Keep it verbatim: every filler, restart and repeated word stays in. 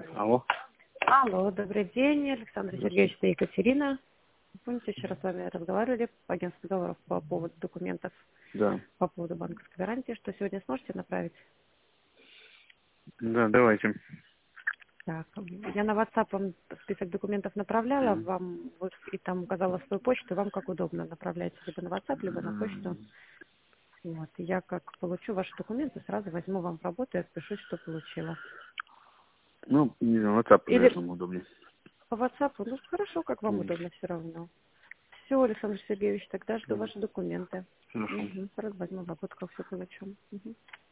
Алло. Алло, добрый день, Александр Сергеевич и Екатерина. Помните, вчера с вами разговаривали по агентству договоров по поводу документов, Да. по поводу банковской гарантии, что сегодня сможете направить? Да, давайте. Так, я на WhatsApp вам список документов направляла, Мгм. вам вот и там указала свою почту, вам как удобно направляйте либо на WhatsApp, либо на почту. М, Вот, и я как получу ваши документы, сразу возьму вам в работу и отпишусь, что получила. Ну, не знаю, WhatsApp, Или наверное, удобнее. по WhatsApp, ну хорошо, как вам М, удобно все равно. Все, Александр Сергеевич, тогда жду м, ваши документы. Хорошо. Угу. Сразу возьму в работу, как все получу. Угу.